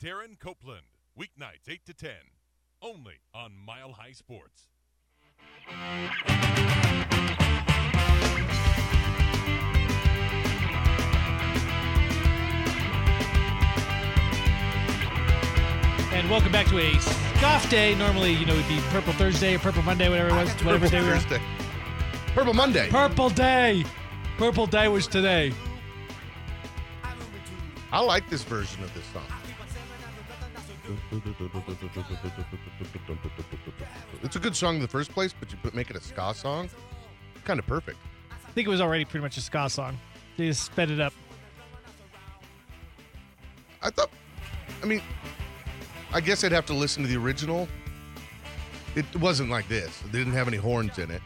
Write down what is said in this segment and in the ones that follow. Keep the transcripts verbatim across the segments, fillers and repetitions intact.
Darren Copeland, weeknights eight to ten, only on Mile High Sports. And welcome back to a Scoff Day. Normally, you know, it'd be Purple Thursday or Purple Monday, whatever it was. Whatever Purple day we were. Thursday. Purple Monday. Purple Day. Purple Day was today. I like this version of this song. It's a good song in the first place, but you put, make it a ska song, kind of perfect. I think it was already pretty much a ska song. They just sped it up. I thought, I mean, I guess I'd have to listen to the original. It wasn't like this. It didn't have any horns in it.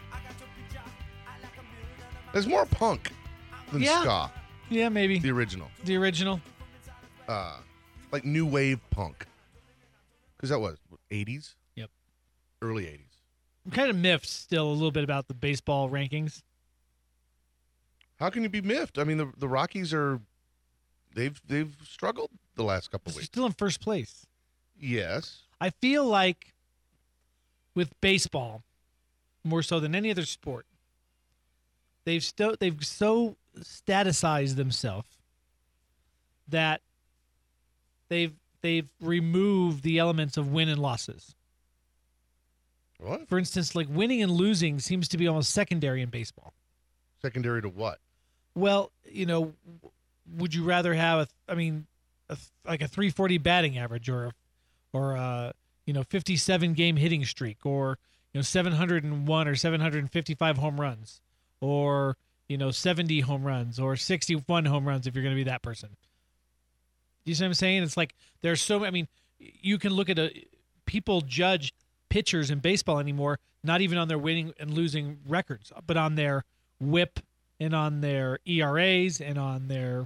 There's more punk than Yeah. ska. Yeah, maybe. The original. The original. Uh, like new wave punk. Because that was what, eighties? Yep. Early eighties. I'm kind of miffed still a little bit about the baseball rankings. How can you be miffed? I mean, the the Rockies are, they've they've struggled the last couple of They're weeks. still in first place. Yes. I feel like with baseball, more so than any other sport, they've still they've so statusized themselves that they've they've removed the elements of win and losses. What? For instance, like winning and losing seems to be almost secondary in baseball. Secondary to what? Well, you know, would you rather have a, I mean, a, like a three forty batting average, or, or a, you know, fifty-seven game hitting streak, or you know, seven hundred one or seven hundred fifty-five home runs, or you know, seventy home runs, or sixty-one home runs if you're going to be that person. You see what I'm saying? It's like there's so. I mean, you can look at a people judge pitchers in baseball anymore, not even on their winning and losing records, but on their whip and on their E R As and on their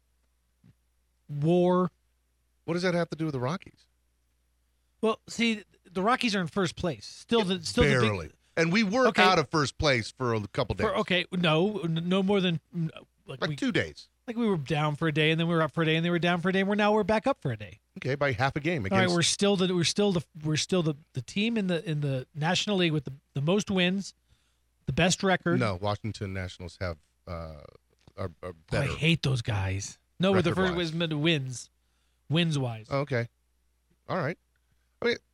WAR. What does that have to do with the Rockies? Well, see, the Rockies are in first place. Still, the still Barely. The big, And we were Okay. out of first place for a couple days. for, okay, no, no more than like, like we, two days. like we were down for a day, and then we were up for a day, and then we were down for a day, and we're now we're back up for a day. Okay, by half a game All against. right, we're still the we're still the we're still the, the team in the in the National League with the, the most wins, the best record. No, Washington Nationals have uh, are, are Oh, better. I hate those guys. No, but the first Record-wise. was wins, wins wise. Oh, okay, all right. I mean,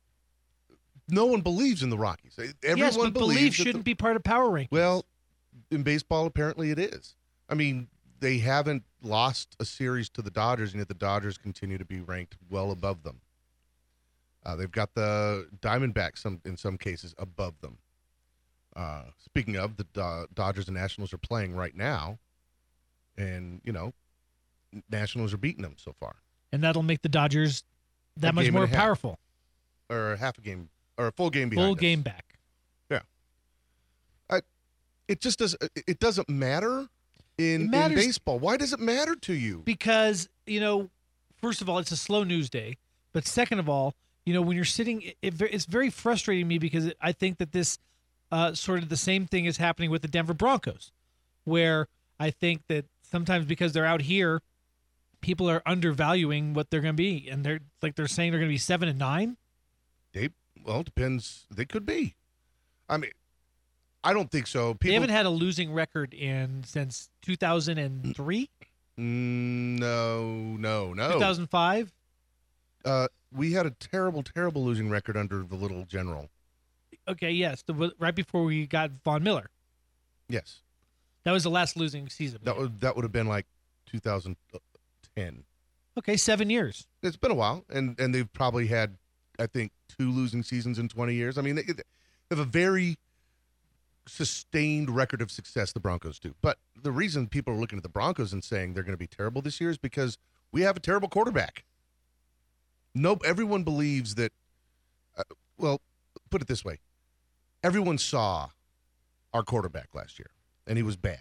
no one believes in the Rockies. Everyone yes, but believes believe that shouldn't the, be part of power rankings. Well, in baseball, apparently it is. I mean, they haven't lost a series to the Dodgers, and yet the Dodgers continue to be ranked well above them. Uh, they've got the Diamondbacks some in some cases above them. Uh, speaking of, the Do- Dodgers and Nationals are playing right now, and you know, Nationals are beating them so far, and that'll make the Dodgers that A much game more and a half. powerful. or half a game, or a full game behind Full us. game back. Yeah, I, it just does. It doesn't matter in, It in matters- baseball. Why does it matter to you? Because, you know, first of all, it's a slow news day. But second of all, you know, when you're sitting, it, it, it's very frustrating to me because I think that this uh, sort of the same thing is happening with the Denver Broncos, where I think that sometimes because they're out here, people are undervaluing what they're going to be. And they're like they're saying they're going to be seven and nine. They well, it depends. They could be. I mean, I don't think so. People, They haven't had a losing record in since two thousand three, Mm, no, no, no. two thousand five. Uh, we had a terrible, terrible losing record under the little general. Okay, yes, the, right before we got Von Miller. Yes, That was the last losing season. that would that would have been like two thousand ten. Okay, seven years. It's been a while, and and they've probably had, I think, two losing seasons in twenty years. I mean, they, they have a very sustained record of success, the Broncos do. But the reason people are looking at the Broncos and saying they're going to be terrible this year is because we have a terrible quarterback. Nope, everyone believes that. Uh, well, put it this way: everyone saw our quarterback last year, and he was bad.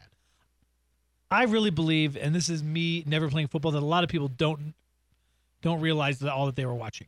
I really believe, and this is me never playing football, that a lot of people don't don't realize that all that they were watching.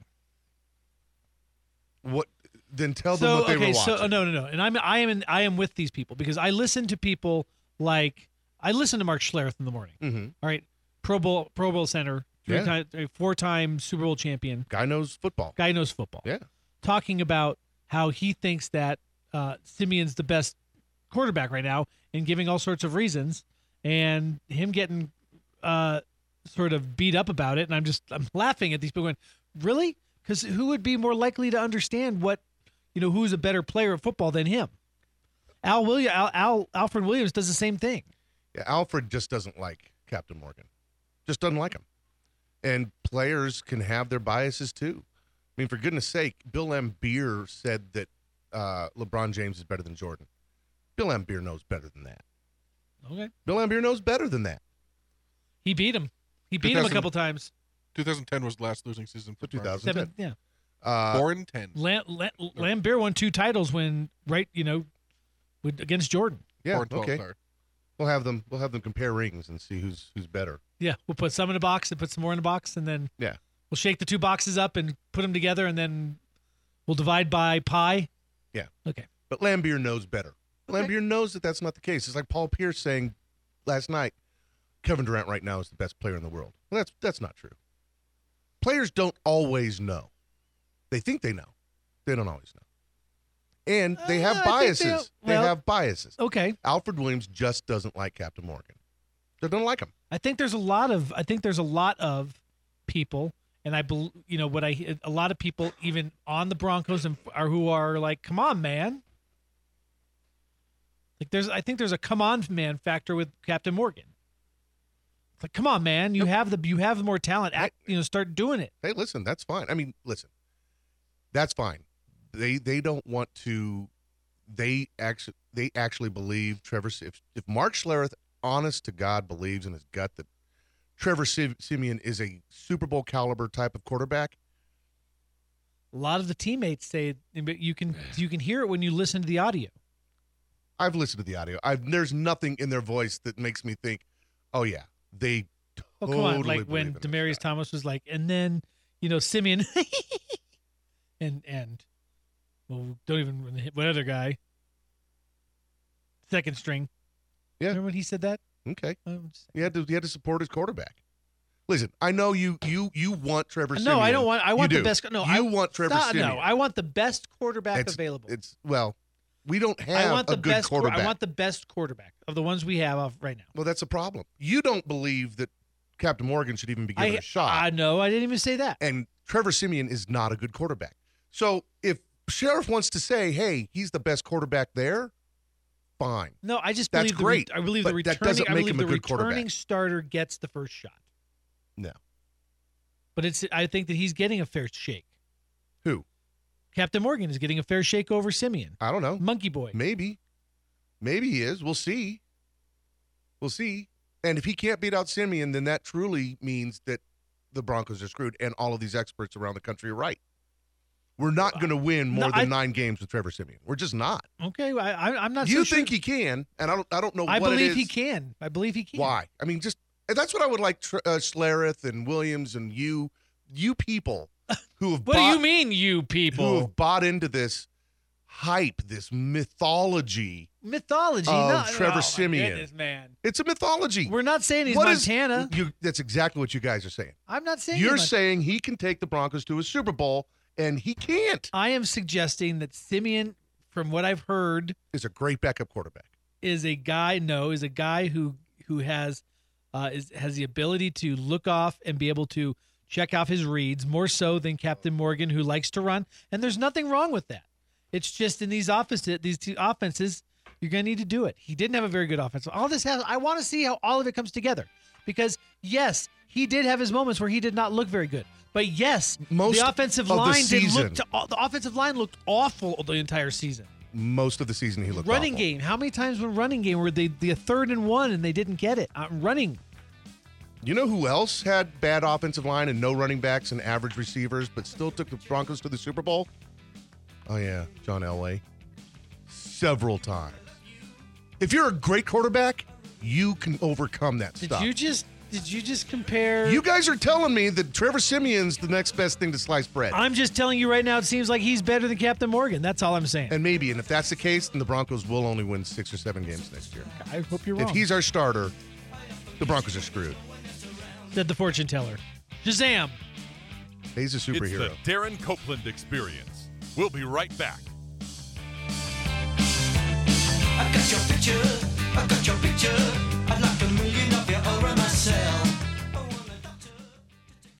What? Then tell so them what they okay, were so watching. oh, no, no, no, and I'm I am in, I am with these people because I listen to people like I listen to Mark Schlereth in the morning. Mm-hmm. All right, Pro Bowl Pro Bowl center three Yeah. time, a four-time Super Bowl champion. Guy knows football. Guy knows football. Yeah. Talking about how he thinks that uh, Simeon's the best quarterback right now and giving all sorts of reasons, and him getting uh, sort of beat up about it. And I'm just I'm laughing at these people going, really? Because who would be more likely to understand what, you know, who's a better player at football than him? Al William, Al, Al Alfred Williams does the same thing. Yeah, Alfred just doesn't like Captain Morgan. Just doesn't like him. And players can have their biases too. I mean, for goodness sake, Bill Laimbeer said that uh, LeBron James is better than Jordan. Bill Laimbeer knows better than that. Okay. Bill Laimbeer knows better than that. He beat him. He beat him a couple times. twenty ten was the last losing season for two thousand. Seven, yeah. Uh, Four and ten. Lam, Lam, Laimbeer won two titles when right, you know, with, against Jordan. yeah, Four and twelve, okay. sorry. We'll have them. We'll have them compare rings and see who's who's better. Yeah, we'll put some in a box and put some more in a box, and then Yeah. we'll shake the two boxes up and put them together, and then we'll divide by pi. Yeah. Okay. But Laimbeer knows better. Okay. Laimbeer knows that that's not the case. It's like Paul Pierce saying last night, Kevin Durant right now is the best player in the world. Well, that's that's not true. Players don't always know. They think they know. They don't always know. And they Uh, have I think biases. they They, don't- well- have biases. Okay. Alfred Williams just doesn't like Captain Morgan. They don't like him. I think there's a lot of I think there's a lot of people, and I bel you know what I a lot of people even on the Broncos and are who are like, come on, man. Like there's I think there's a come on man factor with Captain Morgan. It's like, come on, man, you have the you have more talent. Act, you know, start doing it. Hey, listen, that's fine. I mean, listen, that's fine. They they don't want to. They actually they actually believe Trevor. If if Mark Schlereth, honest to God, believes in his gut that Trevor Siemian is a Super Bowl caliber type of quarterback, A lot of the teammates say, but you can you can hear it when you listen to the audio. I've listened to the audio. I've there's nothing in their voice that makes me think, oh yeah, they Oh, totally come on. Like believe when in this Demarius guy. Thomas was like, and then, you know, Simeon and, and, well, don't even, what other guy? Second string. Yeah. Remember when he said that? Okay, Um, just- he had to he had to support his quarterback. Listen, I know you you you want Trevor. no, Siemian. I don't want, I want You the do. best. No, you I want Trevor stop, Siemian. No, I want the best quarterback it's, available. It's well, we don't have I want a the good best, quar- quarterback. I want the best quarterback of the ones we have off right now. Well, that's a problem. You don't believe that Captain Morgan should even be given I, a shot. I know. I didn't even say that. and Trevor Siemian is not a good quarterback. So if Sheriff wants to say, hey, he's the best quarterback there, fine. No, I just That's believe great, the re- I believe the but that returning. doesn't I make believe him a the good quarterback. returning starter gets the first shot. No. But it's. I think that he's getting a fair shake. Who? Captain Morgan is getting a fair shake over Simeon. I don't know. Monkey Boy. Maybe. Maybe he is. We'll see. We'll see. And if he can't beat out Simeon, then that truly means that the Broncos are screwed, and all of these experts around the country are right. We're not going to win more No, than I- nine games with Trevor Siemian. We're just not. Okay, I, I, I'm not. You so think sure. he can, and I don't. I don't know I what it believe is. he can. I believe he can. Why? I mean, just and that's what I would like. Tr- uh, Schlereth and Williams and you, you people who have What bought, do you mean, you who people? have bought into this hype, this mythology. Mythology. of no, Trevor oh, my Siemian. goodness, man. It's a mythology. We're not saying he's What is- Montana. you, that's exactly what you guys are saying. I'm not saying You're he's Mon- saying he can take the Broncos to a Super Bowl, and he can't. I am suggesting that Simeon, from what I've heard, Is a great backup quarterback. is a guy. No, is a guy who who has uh, is has the ability to look off and be able to check off his reads more so than Captain Morgan, who likes to run. And there's nothing wrong with that. It's just in these opposite these two offenses, you're going to need to do it. He didn't have a very good offense. All this has. I want to see how all of it comes together, because yes, he did have his moments where he did not look very good. But yes, Most the offensive of the line did season. look. To, the offensive line looked awful the entire season. Most of the season, he looked Running awful. game. How many times when running game were they the third and one and they didn't get it? Uh, running. You know who else had bad offensive line and no running backs and average receivers, but still took the Broncos to the Super Bowl? Oh, yeah, John Elway. Several times. If you're a great quarterback, you can overcome that Did stuff. you just did you just compare? You guys are telling me that Trevor Siemian's the next best thing to slice bread. I'm just telling you right now. It seems like he's better than Captain Morgan. That's all I'm saying. and maybe, and if that's the case, then the Broncos will only win six or seven games next year. I hope you're wrong. If he's our starter, the Broncos are screwed. Said the fortune teller. Shazam! He's a It's superhero. the Darren Copeland Experience. We'll be right back. I got your picture